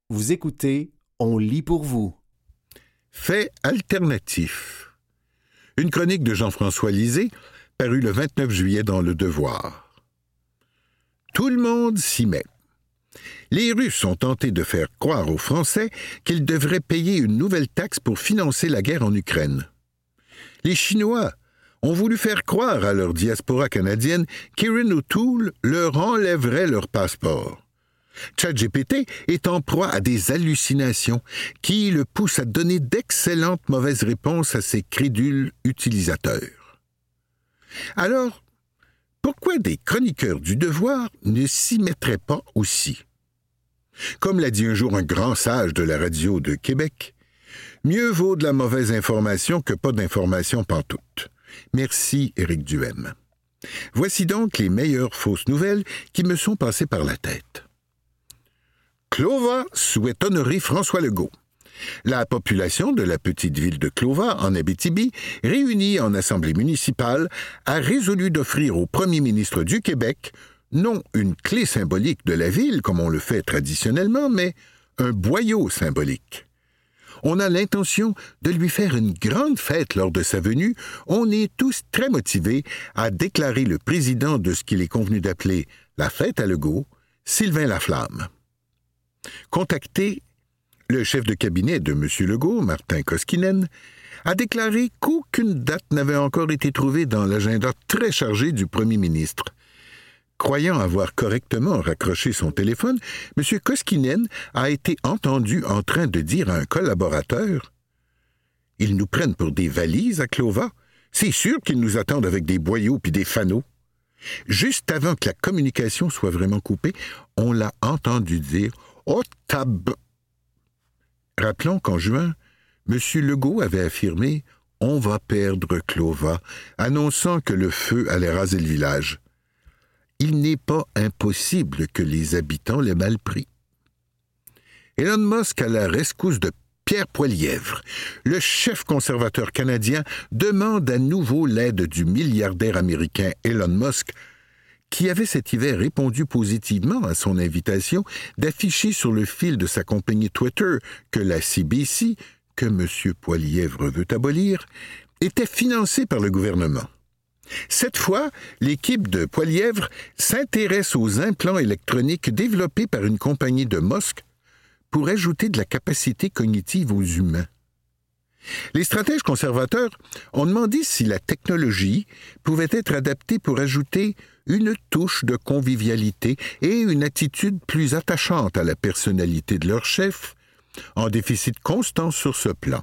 Vous écoutez, on lit pour vous. Fait alternatif. Une chronique de Jean-François Lisée, parue le 29 juillet dans Le Devoir. Tout le monde s'y met. Les Russes ont tenté de faire croire aux Français qu'ils devraient payer une nouvelle taxe pour financer la guerre en Ukraine. Les Chinois ont voulu faire croire à leur diaspora canadienne qu'Erin O'Toole leur enlèverait leur passeport. ChatGPT est en proie à des hallucinations qui le poussent à donner d'excellentes mauvaises réponses à ses crédules utilisateurs. Alors, pourquoi des chroniqueurs du Devoir ne s'y mettraient pas aussi? Comme l'a dit un jour un grand sage de la radio de Québec, mieux vaut de la mauvaise information que pas d'information pantoute. Merci, Éric Duhem. Voici donc les meilleures fausses nouvelles qui me sont passées par la tête. Clova souhaite honorer François Legault. La population de la petite ville de Clova, en Abitibi, réunie en assemblée municipale, a résolu d'offrir au premier ministre du Québec non une clé symbolique de la ville, comme on le fait traditionnellement, mais un boyau symbolique. On a l'intention de lui faire une grande fête lors de sa venue. On est tous très motivés à déclarer le président de ce qu'il est convenu d'appeler la fête à Legault, Sylvain Laflamme. Contacté, le chef de cabinet de M. Legault, Martin Koskinen, a déclaré qu'aucune date n'avait encore été trouvée dans l'agenda très chargé du premier ministre. Croyant avoir correctement raccroché son téléphone, M. Koskinen a été entendu en train de dire à un collaborateur « Ils nous prennent pour des valises à Clova. C'est sûr qu'ils nous attendent avec des boyaux puis des fanaux. » Juste avant que la communication soit vraiment coupée, on l'a entendu dire « Oh tab !» Rappelons qu'en juin, M. Legault avait affirmé « On va perdre Clova », annonçant que le feu allait raser le village. Il n'est pas impossible que les habitants l'aient mal pris. Elon Musk à la rescousse de Pierre Poilievre. Le chef conservateur canadien demande à nouveau l'aide du milliardaire américain Elon Musk, qui avait cet hiver répondu positivement à son invitation d'afficher sur le fil de sa compagnie Twitter que la CBC, que M. Poilievre veut abolir, était financée par le gouvernement. Cette fois, l'équipe de Poilievre s'intéresse aux implants électroniques développés par une compagnie de Musk pour ajouter de la capacité cognitive aux humains. Les stratèges conservateurs ont demandé si la technologie pouvait être adaptée pour ajouter une touche de convivialité et une attitude plus attachante à la personnalité de leur chef, en déficit constant sur ce plan.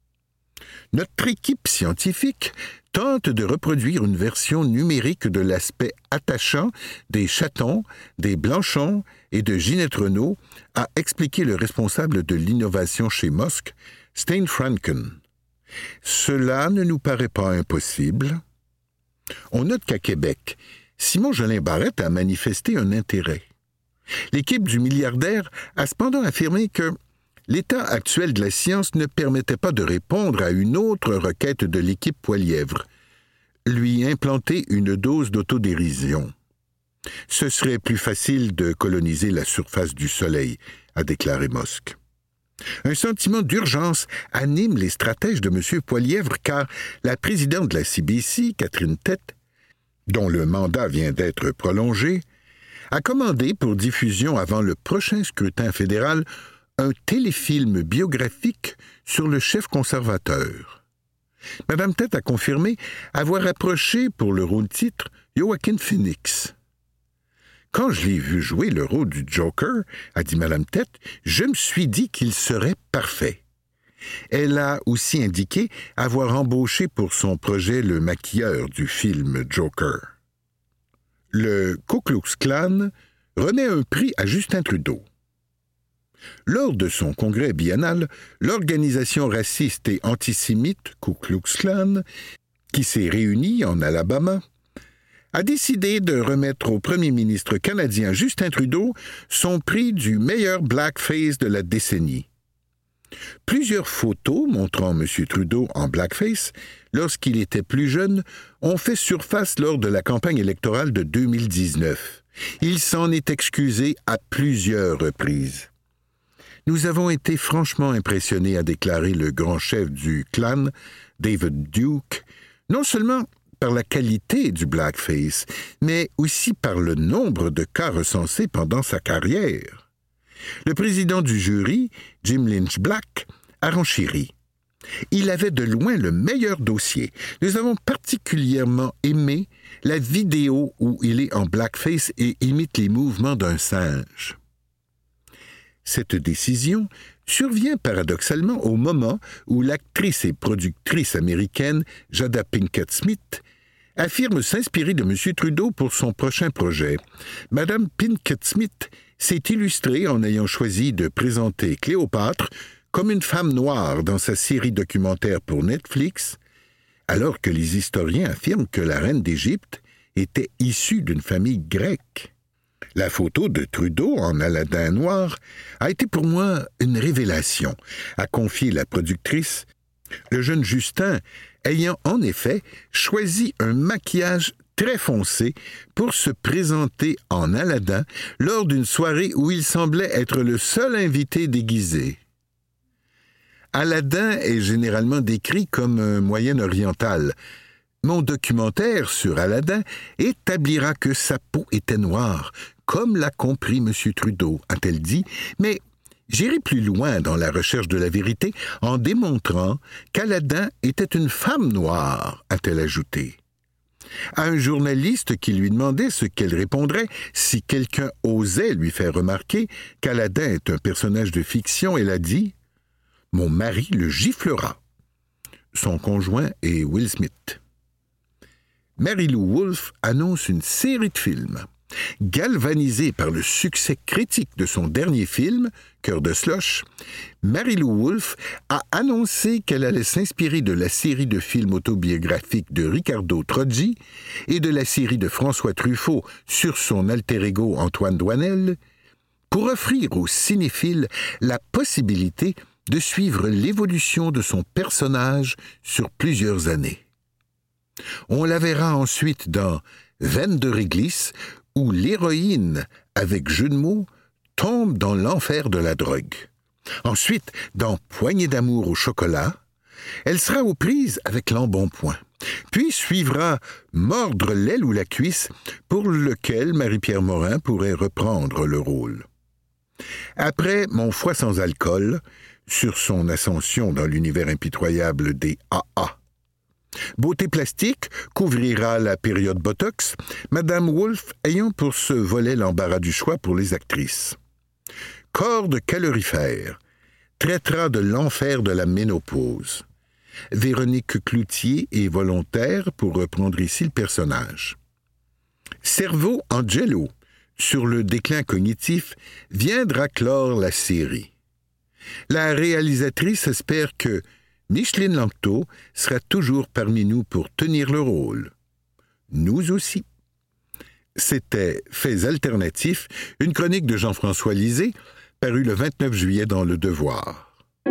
Notre équipe scientifique tente de reproduire une version numérique de l'aspect attachant des chatons, des Blanchons et de Ginette Renault, a expliqué le responsable de l'innovation chez Musk, Stein Franken. Cela ne nous paraît pas impossible. On note qu'à Québec, Simon Jolin Barrette a manifesté un intérêt. L'équipe du milliardaire a cependant affirmé que l'état actuel de la science ne permettait pas de répondre à une autre requête de l'équipe Poilievre, lui implanter une dose d'autodérision. Ce serait plus facile de coloniser la surface du Soleil, a déclaré Musk. Un sentiment d'urgence anime les stratèges de M. Poilievre car la présidente de la CBC, Catherine Tête, dont le mandat vient d'être prolongé, a commandé pour diffusion avant le prochain scrutin fédéral un téléfilm biographique sur le chef conservateur. Mme Tête a confirmé avoir approché pour le rôle-titre Joaquin Phoenix. « Quand je l'ai vu jouer le rôle du Joker, a dit Mme Tête, je me suis dit qu'il serait parfait. » Elle a aussi indiqué avoir embauché pour son projet le maquilleur du film Joker. Le Ku Klux Klan remet un prix à Justin Trudeau. Lors de son congrès biennal, l'organisation raciste et antisémite Ku Klux Klan, qui s'est réunie en Alabama, a décidé de remettre au premier ministre canadien Justin Trudeau son prix du meilleur blackface de la décennie. Plusieurs photos montrant M. Trudeau en blackface, lorsqu'il était plus jeune, ont fait surface lors de la campagne électorale de 2019. Il s'en est excusé à plusieurs reprises. Nous avons été franchement impressionnés, a déclaré le grand chef du clan, David Duke, non seulement par la qualité du blackface, mais aussi par le nombre de cas recensés pendant sa carrière. Le président du jury, Jim Lynch Black, a renchéri. Il avait de loin le meilleur dossier. Nous avons particulièrement aimé la vidéo où il est en blackface et imite les mouvements d'un singe. Cette décision survient paradoxalement au moment où l'actrice et productrice américaine Jada Pinkett Smith affirme s'inspirer de M. Trudeau pour son prochain projet. Madame Pinkett Smith s'est illustrée en ayant choisi de présenter Cléopâtre comme une femme noire dans sa série documentaire pour Netflix, alors que les historiens affirment que la reine d'Égypte était issue d'une famille grecque. La photo de Trudeau en Aladdin noir a été pour moi une révélation, a confié la productrice, le jeune Justin ayant en effet choisi un maquillage très foncé pour se présenter en Aladdin lors d'une soirée où il semblait être le seul invité déguisé. Aladdin est généralement décrit comme un Moyen-Oriental. Mon documentaire sur Aladdin établira que sa peau était noire, comme l'a compris M. Trudeau, a-t-elle dit, mais j'irai plus loin dans la recherche de la vérité en démontrant qu'Aladin était une femme noire, a-t-elle ajouté. À un journaliste qui lui demandait ce qu'elle répondrait si quelqu'un osait lui faire remarquer qu'Aladin est un personnage de fiction, elle a dit « Mon mari le giflera ». Son conjoint est Will Smith. Mary Lou Wolfe annonce une série de films. Galvanisée par le succès critique de son dernier film, Cœur de Slush, Mary Lou Wolfe a annoncé qu'elle allait s'inspirer de la série de films autobiographiques de Ricardo Troggi et de la série de François Truffaut sur son alter ego Antoine Doinel pour offrir aux cinéphiles la possibilité de suivre l'évolution de son personnage sur plusieurs années. On la verra ensuite dans Veine de réglisse, où l'héroïne, avec jeu de mots, tombe dans l'enfer de la drogue. Ensuite, dans Poignée d'amour au chocolat, elle sera aux prises avec l'embonpoint. Puis suivra Mordre l'aile ou la cuisse, pour lequel Marie-Pierre Morin pourrait reprendre le rôle. Après Mon foie sans alcool, sur son ascension dans l'univers impitoyable des AA. Beauté plastique couvrira la période Botox, Madame Wolfe ayant pour ce volet l'embarras du choix pour les actrices. Corde calorifère traitera de l'enfer de la ménopause. Véronique Cloutier est volontaire pour reprendre ici le personnage. Cerveau en jello, sur le déclin cognitif, viendra clore la série. La réalisatrice espère que Micheline Langto sera toujours parmi nous pour tenir le rôle. Nous aussi. C'était Faits alternatifs, une chronique de Jean-François Lisée, parue le 29 juillet dans Le Devoir.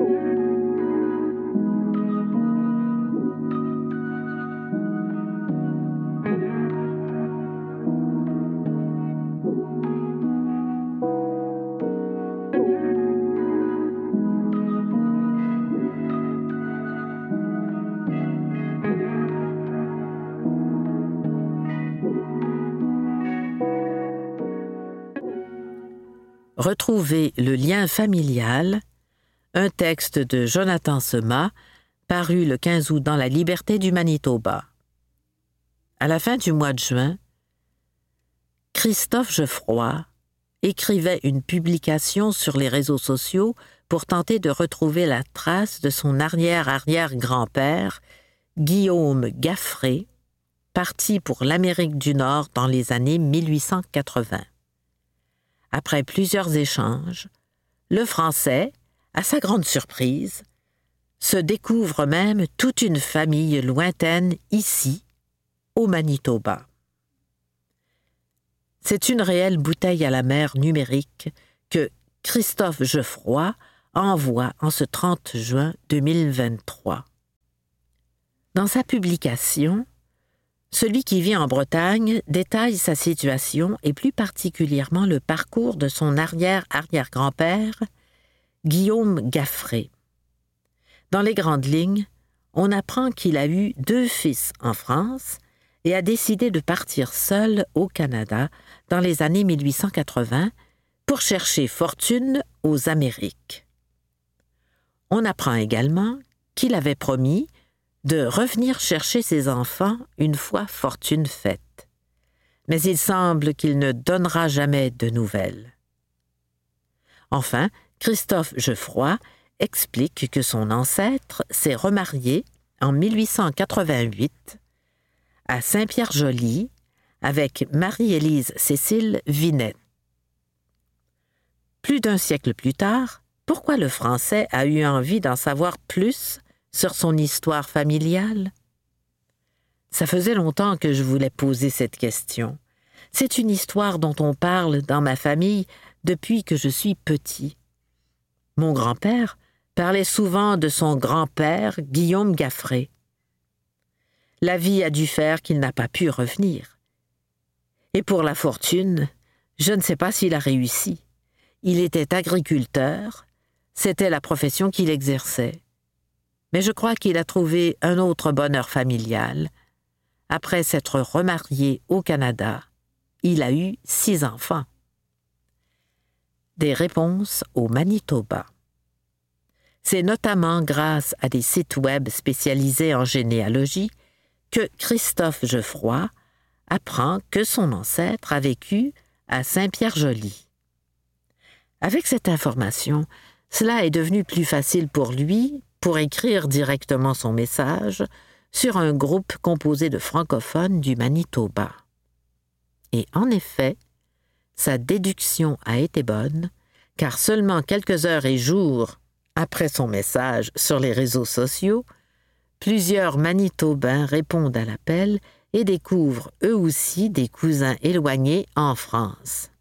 Retrouvez Le lien familial, un texte de Jonathan Sema, paru le 15 août dans La Liberté du Manitoba. À la fin du mois de juin, Christophe Geoffroy écrivait une publication sur les réseaux sociaux pour tenter de retrouver la trace de son arrière-arrière-grand-père, Guillaume Gaffré, parti pour l'Amérique du Nord dans les années 1880. Après plusieurs échanges, le Français, à sa grande surprise, se découvre même toute une famille lointaine ici, au Manitoba. C'est une réelle bouteille à la mer numérique que Christophe Geoffroy envoie en ce 30 juin 2023. Dans sa publication, celui qui vit en Bretagne détaille sa situation et plus particulièrement le parcours de son arrière-arrière-grand-père Guillaume Gaffré. Dans les grandes lignes, on apprend qu'il a eu 2 fils en France et a décidé de partir seul au Canada dans les années 1880 pour chercher fortune aux Amériques. On apprend également qu'il avait promis de revenir chercher ses enfants une fois fortune faite. Mais il semble qu'il ne donnera jamais de nouvelles. Enfin, Christophe Geoffroy explique que son ancêtre s'est remarié en 1888 à Saint-Pierre-Joly avec Marie-Élise Cécile Vinet. Plus d'1 siècle plus tard, pourquoi le Français a eu envie d'en savoir plus sur son histoire familiale? Ça faisait longtemps que je voulais poser cette question. C'est une histoire dont on parle dans ma famille depuis que je suis petit. Mon grand-père parlait souvent de son grand-père, Guillaume Gaffré. La vie a dû faire qu'il n'a pas pu revenir. Et pour la fortune, je ne sais pas s'il a réussi. Il était agriculteur, c'était la profession qu'il exerçait. Mais je crois qu'il a trouvé un autre bonheur familial. Après s'être remarié au Canada, il a eu 6 enfants. Des réponses au Manitoba. C'est notamment grâce à des sites web spécialisés en généalogie que Christophe Geoffroy apprend que son ancêtre a vécu à Saint-Pierre-Joly. Avec cette information, cela est devenu plus facile pour lui pour écrire directement son message sur un groupe composé de francophones du Manitoba. Et en effet, sa déduction a été bonne, car seulement quelques heures et jours après son message sur les réseaux sociaux, plusieurs Manitobains répondent à l'appel et découvrent eux aussi des cousins éloignés en France.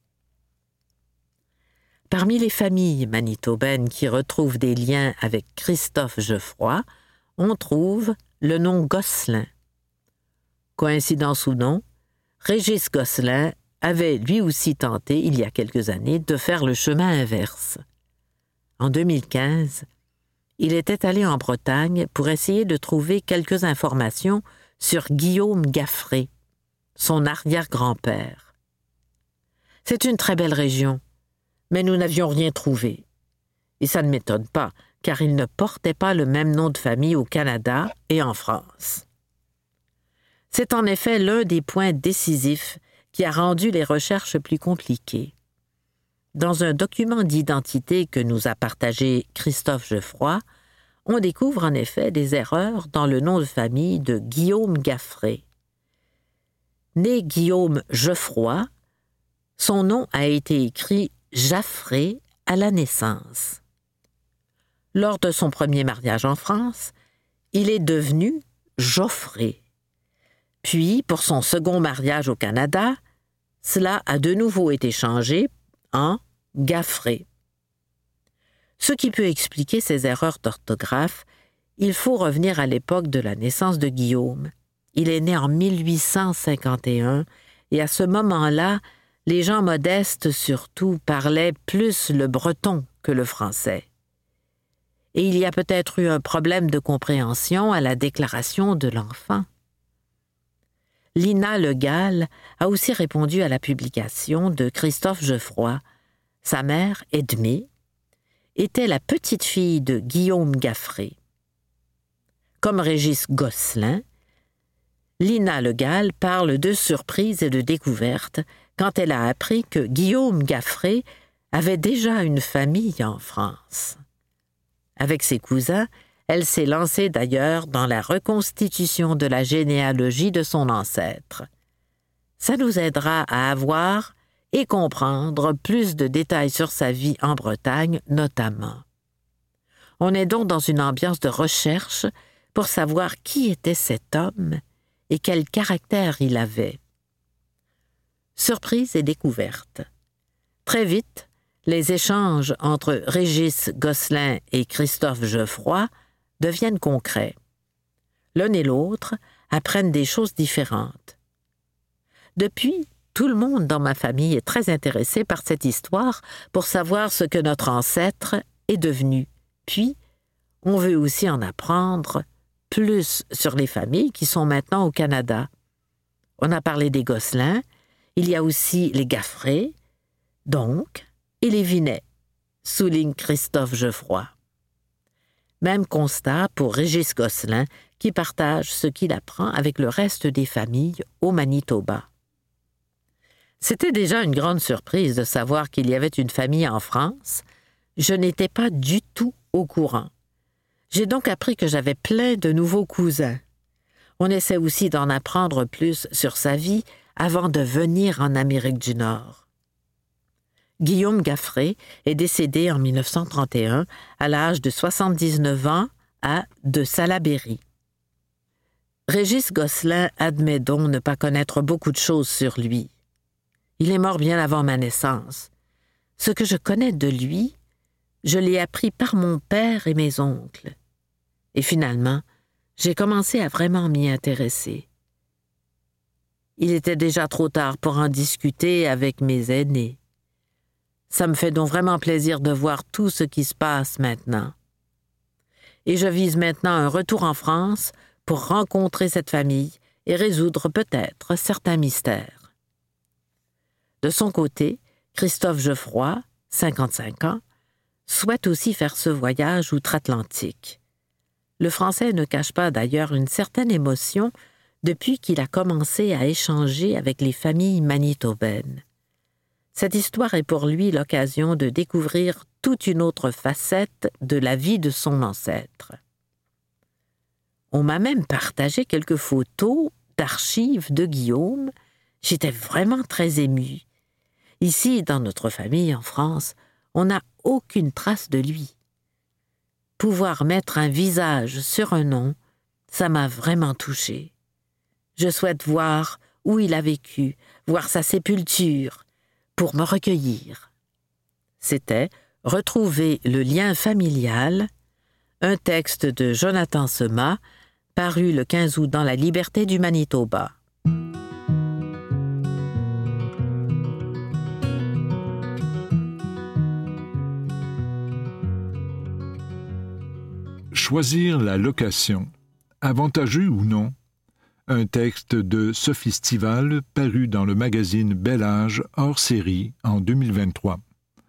Parmi les familles manitobaines qui retrouvent des liens avec Christophe Geoffroy, on trouve le nom Gosselin. Coïncidence ou non, Régis Gosselin avait lui aussi tenté, il y a quelques années, de faire le chemin inverse. En 2015, il était allé en Bretagne pour essayer de trouver quelques informations sur Guillaume Gaffré, son arrière-grand-père. C'est une très belle région, mais nous n'avions rien trouvé. Et ça ne m'étonne pas, car il ne portait pas le même nom de famille au Canada et en France. C'est en effet l'un des points décisifs qui a rendu les recherches plus compliquées. Dans un document d'identité que nous a partagé Christophe Geoffroy, on découvre en effet des erreurs dans le nom de famille de Guillaume Gaffré. Né Guillaume Geoffroy, son nom a été écrit Jaffré à la naissance. Lors de son premier mariage en France, il est devenu Geoffré. Puis, pour son second mariage au Canada, cela a de nouveau été changé en Gaffré. Ce qui peut expliquer ces erreurs d'orthographe, il faut revenir à l'époque de la naissance de Guillaume. Il est né en 1851 et à ce moment-là, les gens modestes surtout parlaient plus le breton que le français. Et il y a peut-être eu un problème de compréhension à la déclaration de l'enfant. Lina Le Gall a aussi répondu à la publication de Christophe Geoffroy. Sa mère, Edmée, était la petite-fille de Guillaume Gaffré. Comme Régis Gosselin, Lina Le Gall parle de surprise et de découverte quand elle a appris que Guillaume Gaffré avait déjà une famille en France. Avec ses cousins, elle s'est lancée d'ailleurs dans la reconstitution de la généalogie de son ancêtre. Ça nous aidera à avoir et comprendre plus de détails sur sa vie en Bretagne notamment. On est donc dans une ambiance de recherche pour savoir qui était cet homme et quel caractère il avait. Surprise et découverte. Très vite, les échanges entre Régis Gosselin et Christophe Geoffroy deviennent concrets. L'un et l'autre apprennent des choses différentes. Depuis, tout le monde dans ma famille est très intéressé par cette histoire pour savoir ce que notre ancêtre est devenu. Puis, on veut aussi en apprendre plus sur les familles qui sont maintenant au Canada. On a parlé des Gosselin, il y a aussi les Gaffré, donc, et les Vinet, souligne Christophe Geoffroy. Même constat pour Régis Gosselin, qui partage ce qu'il apprend avec le reste des familles au Manitoba. C'était déjà une grande surprise de savoir qu'il y avait une famille en France. Je n'étais pas du tout au courant. J'ai donc appris que j'avais plein de nouveaux cousins. On essaie aussi d'en apprendre plus sur sa vie avant de venir en Amérique du Nord. Guillaume Gaffré est décédé en 1931 à l'âge de 79 ans de Salaberry. Régis Gosselin admet donc ne pas connaître beaucoup de choses sur lui. Il est mort bien avant ma naissance. Ce que je connais de lui, je l'ai appris par mon père et mes oncles. Et finalement, j'ai commencé à vraiment m'y intéresser. Il était déjà trop tard pour en discuter avec mes aînés. Ça me fait donc vraiment plaisir de voir tout ce qui se passe maintenant. Et je vise maintenant un retour en France pour rencontrer cette famille et résoudre peut-être certains mystères. De son côté, Christophe Geoffroy, 55 ans, souhaite aussi faire ce voyage outre-Atlantique. Le Français ne cache pas d'ailleurs une certaine émotion depuis qu'il a commencé à échanger avec les familles manitobaines. Cette histoire est pour lui l'occasion de découvrir toute une autre facette de la vie de son ancêtre. On m'a même partagé quelques photos d'archives de Guillaume. J'étais vraiment très émue. Ici, dans notre famille en France, on n'a aucune trace de lui. Pouvoir mettre un visage sur un nom, ça m'a vraiment touchée. Je souhaite voir où il a vécu, voir sa sépulture, pour me recueillir. C'était « Retrouver le lien familial », un texte de Jonathan Sema, paru le 15 août dans La Liberté du Manitoba. Choisir la location, avantageux ou non? Un texte de Sophie Stival paru dans le magazine Bel Âge hors série en 2023.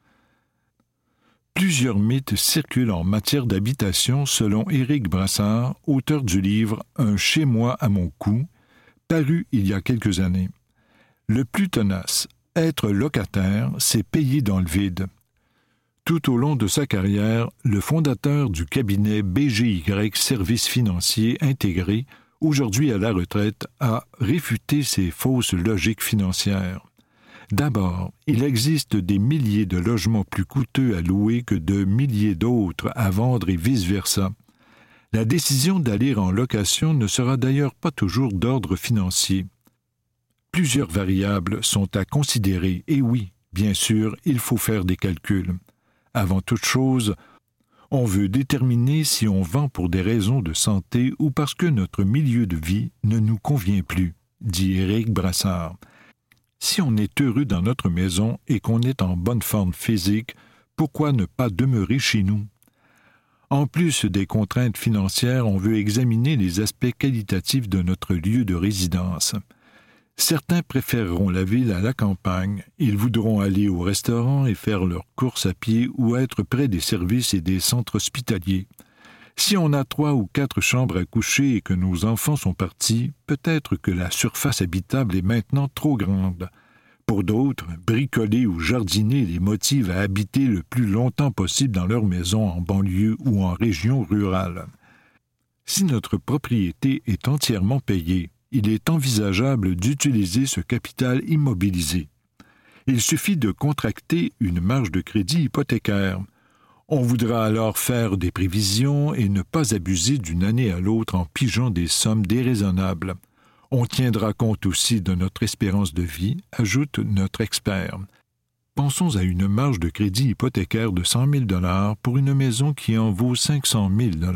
Plusieurs mythes circulent en matière d'habitation selon Éric Brassard, auteur du livre « Un chez-moi à mon cou », paru il y a quelques années. Le plus tenace, être locataire, c'est payer dans le vide. Tout au long de sa carrière, le fondateur du cabinet BGY Services financiers intégrés, aujourd'hui à la retraite, a réfuté ces fausses logiques financières. D'abord, il existe des milliers de logements plus coûteux à louer que de milliers d'autres à vendre et vice-versa. La décision d'aller en location ne sera d'ailleurs pas toujours d'ordre financier. Plusieurs variables sont à considérer et oui, bien sûr, il faut faire des calculs. Avant toute chose, on veut déterminer si on vend pour des raisons de santé ou parce que notre milieu de vie ne nous convient plus, dit Éric Brassard. Si on est heureux dans notre maison et qu'on est en bonne forme physique, pourquoi ne pas demeurer chez nous? En plus des contraintes financières, on veut examiner les aspects qualitatifs de notre lieu de résidence. Certains préféreront la ville à la campagne. Ils voudront aller au restaurant et faire leurs courses à pied ou être près des services et des centres hospitaliers. Si on a 3 ou 4 chambres à coucher et que nos enfants sont partis, peut-être que la surface habitable est maintenant trop grande. Pour d'autres, bricoler ou jardiner les motive à habiter le plus longtemps possible dans leur maison en banlieue ou en région rurale. Si notre propriété est entièrement payée, il est envisageable d'utiliser ce capital immobilisé. Il suffit de contracter une marge de crédit hypothécaire. On voudra alors faire des prévisions et ne pas abuser d'une année à l'autre en pigeant des sommes déraisonnables. On tiendra compte aussi de notre espérance de vie, ajoute notre expert. Pensons à une marge de crédit hypothécaire de 100 000 $ pour une maison qui en vaut 500 000 $.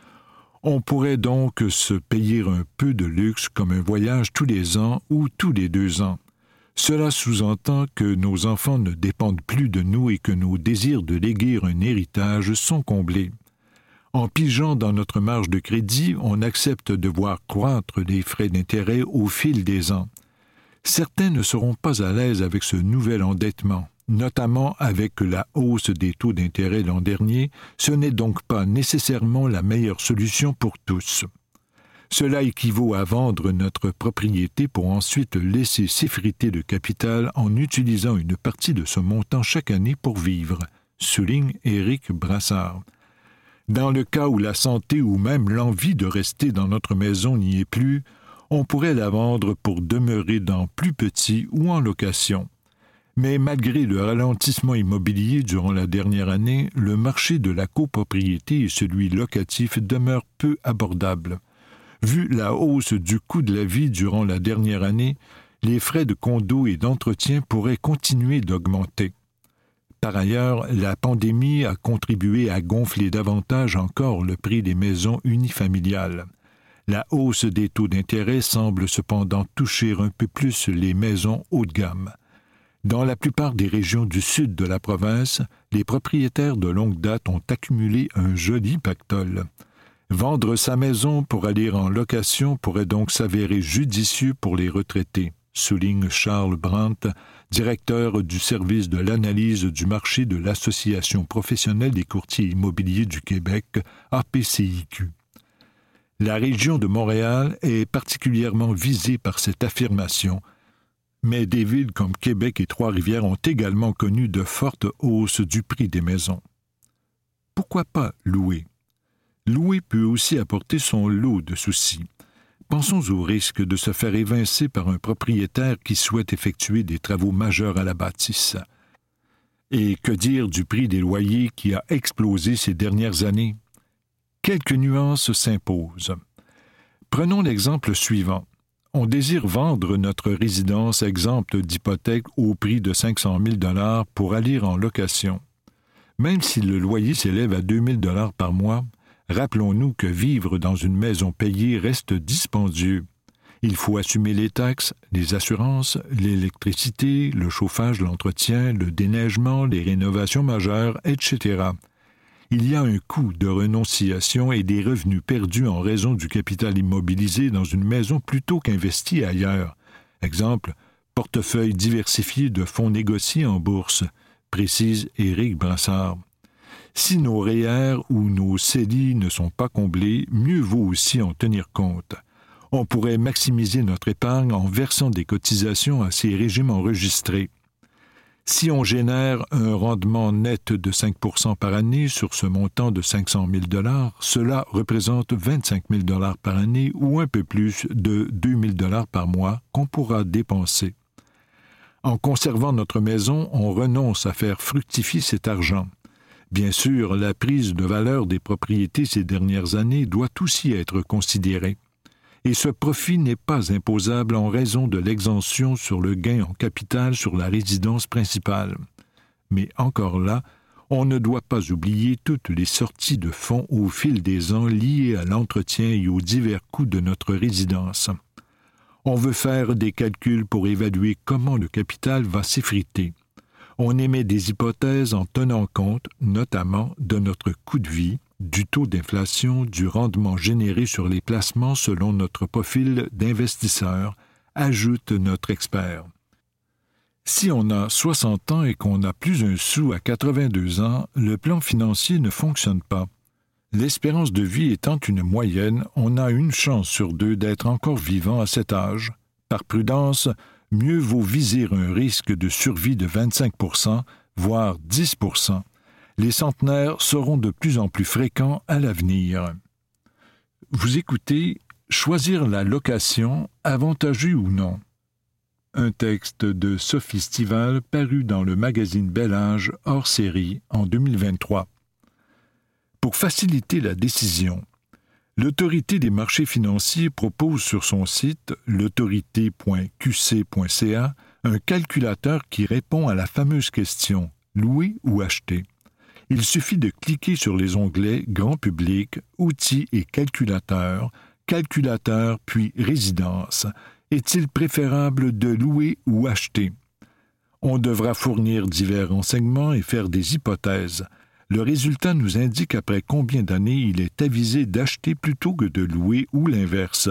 On pourrait donc se payer un peu de luxe comme un voyage tous les ans ou tous les 2 ans. Cela sous-entend que nos enfants ne dépendent plus de nous et que nos désirs de léguer un héritage sont comblés. En pigeant dans notre marge de crédit, on accepte de voir croître les frais d'intérêt au fil des ans. Certains ne seront pas à l'aise avec ce nouvel endettement, notamment avec la hausse des taux d'intérêt l'an dernier. Ce n'est donc pas nécessairement la meilleure solution pour tous. Cela équivaut à vendre notre propriété pour ensuite laisser s'effriter le capital en utilisant une partie de ce montant chaque année pour vivre, souligne Éric Brassard. Dans le cas où la santé ou même l'envie de rester dans notre maison n'y est plus, on pourrait la vendre pour demeurer dans plus petit ou en location. Mais malgré le ralentissement immobilier durant la dernière année, le marché de la copropriété et celui locatif demeurent peu abordables. Vu la hausse du coût de la vie durant la dernière année, les frais de condo et d'entretien pourraient continuer d'augmenter. Par ailleurs, la pandémie a contribué à gonfler davantage encore le prix des maisons unifamiliales. La hausse des taux d'intérêt semble cependant toucher un peu plus les maisons haut de gamme. Dans la plupart des régions du sud de la province, les propriétaires de longue date ont accumulé un joli pactole. Vendre sa maison pour aller en location pourrait donc s'avérer judicieux pour les retraités, souligne Charles Brandt, directeur du service de l'analyse du marché de l'Association professionnelle des courtiers immobiliers du Québec, APCIQ. La région de Montréal est particulièrement visée par cette affirmation, mais des villes comme Québec et Trois-Rivières ont également connu de fortes hausses du prix des maisons. Pourquoi pas louer? Louer peut aussi apporter son lot de soucis. Pensons au risque de se faire évincer par un propriétaire qui souhaite effectuer des travaux majeurs à la bâtisse. Et que dire du prix des loyers qui a explosé ces dernières années? Quelques nuances s'imposent. Prenons l'exemple suivant. On désire vendre notre résidence exempte d'hypothèque au prix de 500 000 $ pour aller en location. Même si le loyer s'élève à 2 000 $ par mois, rappelons-nous que vivre dans une maison payée reste dispendieux. Il faut assumer les taxes, les assurances, l'électricité, le chauffage, l'entretien, le déneigement, les rénovations majeures, etc. Il y a un coût de renonciation et des revenus perdus en raison du capital immobilisé dans une maison plutôt qu'investi ailleurs. Exemple, portefeuille diversifié de fonds négociés en bourse, précise Éric Brassard. Si nos REER ou nos CELI ne sont pas comblés, mieux vaut aussi en tenir compte. On pourrait maximiser notre épargne en versant des cotisations à ces régimes enregistrés. Si on génère un rendement net de 5 % par année sur ce montant de 500 000 $, cela représente 25 000 $ par année ou un peu plus de 2 000 $ par mois qu'on pourra dépenser. En conservant notre maison, on renonce à faire fructifier cet argent. Bien sûr, la prise de valeur des propriétés ces dernières années doit aussi être considérée. Et ce profit n'est pas imposable en raison de l'exemption sur le gain en capital sur la résidence principale. Mais encore là, on ne doit pas oublier toutes les sorties de fonds au fil des ans liées à l'entretien et aux divers coûts de notre résidence. On veut faire des calculs pour évaluer comment le capital va s'effriter. On émet des hypothèses en tenant compte, notamment, de notre coût de vie, du taux d'inflation, du rendement généré sur les placements selon notre profil d'investisseur, ajoute notre expert. Si on a 60 ans et qu'on n'a plus un sou à 82 ans, le plan financier ne fonctionne pas. L'espérance de vie étant une moyenne, on a une chance sur 2 d'être encore vivant à cet âge. Par prudence, mieux vaut viser un risque de survie de 25 %, voire 10 %. Les centenaires seront de plus en plus fréquents à l'avenir. Vous écoutez « Choisir la location, avantageux ou non ?» Un texte de Sophie Stival paru dans le magazine Bel Âge hors série en 2023. Pour faciliter la décision, l'Autorité des marchés financiers propose sur son site l'autorité.qc.ca un calculateur qui répond à la fameuse question « louer ou acheter ». Il suffit de cliquer sur les onglets « Grand public »,« Outils et calculateur »,« Calculateur » puis « Résidence » Est-il préférable de louer ou acheter? On devra fournir divers renseignements et faire des hypothèses. Le résultat nous indique après combien d'années il est avisé d'acheter plutôt que de louer ou l'inverse.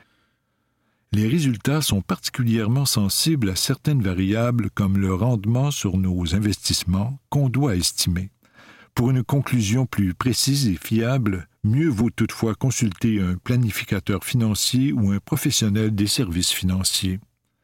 Les résultats sont particulièrement sensibles à certaines variables comme le rendement sur nos investissements qu'on doit estimer. Pour une conclusion plus précise et fiable, mieux vaut toutefois consulter un planificateur financier ou un professionnel des services financiers.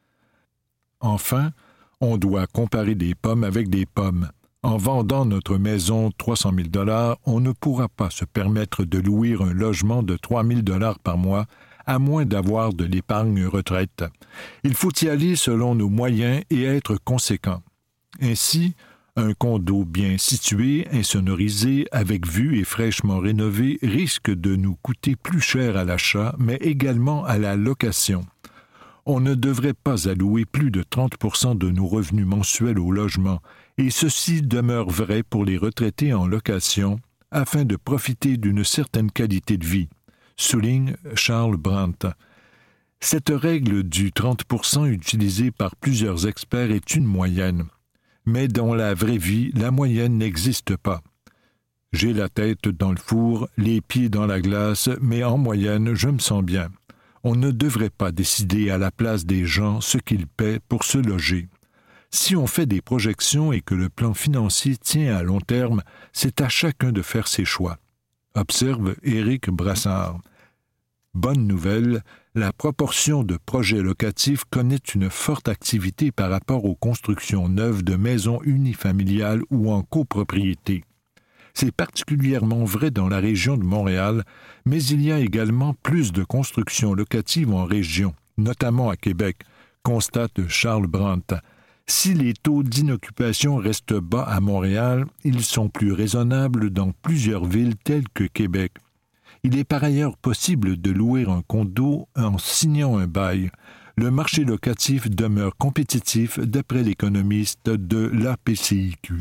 Enfin, on doit comparer des pommes avec des pommes. En vendant notre maison 300 000 $, on ne pourra pas se permettre de louer un logement de 3 000 $ par mois, à moins d'avoir de l'épargne retraite. Il faut y aller selon nos moyens et être conséquent. Ainsi, un condo bien situé, insonorisé, avec vue et fraîchement rénové risque de nous coûter plus cher à l'achat, mais également à la location. On ne devrait pas allouer plus de 30% de nos revenus mensuels au logement, et ceci demeure vrai pour les retraités en location, afin de profiter d'une certaine qualité de vie, souligne Charles Brandt. Cette règle du 30% utilisée par plusieurs experts est une moyenne, mais dans la vraie vie, la moyenne n'existe pas. J'ai la tête dans le four, les pieds dans la glace, mais en moyenne, je me sens bien. On ne devrait pas décider à la place des gens ce qu'ils paient pour se loger. Si on fait des projections et que le plan financier tient à long terme, c'est à chacun de faire ses choix. Observe Éric Brassard. Bonne nouvelle, la proportion de projets locatifs connaît une forte activité par rapport aux constructions neuves de maisons unifamiliales ou en copropriété. C'est particulièrement vrai dans la région de Montréal, mais il y a également plus de constructions locatives en région, notamment à Québec, constate Charles Brandt. Si les taux d'inoccupation restent bas à Montréal, ils sont plus raisonnables dans plusieurs villes telles que Québec. Il est par ailleurs possible de louer un condo en signant un bail. Le marché locatif demeure compétitif d'après l'économiste de l'APCIQ.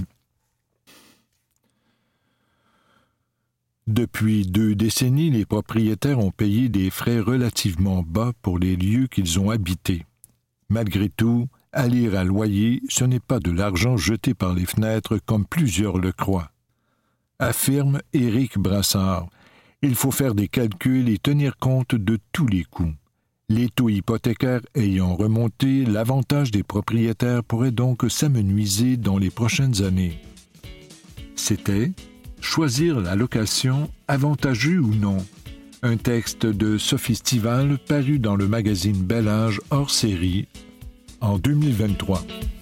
Depuis 2 décennies, les propriétaires ont payé des frais relativement bas pour les lieux qu'ils ont habités. Malgré tout, aller à loyer, ce n'est pas de l'argent jeté par les fenêtres comme plusieurs le croient. Affirme Éric Brassard. Il faut faire des calculs et tenir compte de tous les coûts. Les taux hypothécaires ayant remonté, l'avantage des propriétaires pourrait donc s'amenuiser dans les prochaines années. C'était Choisir la location, avantageux ou non? Un texte de Sophie Stival paru dans le magazine Bel Âge hors série en 2023.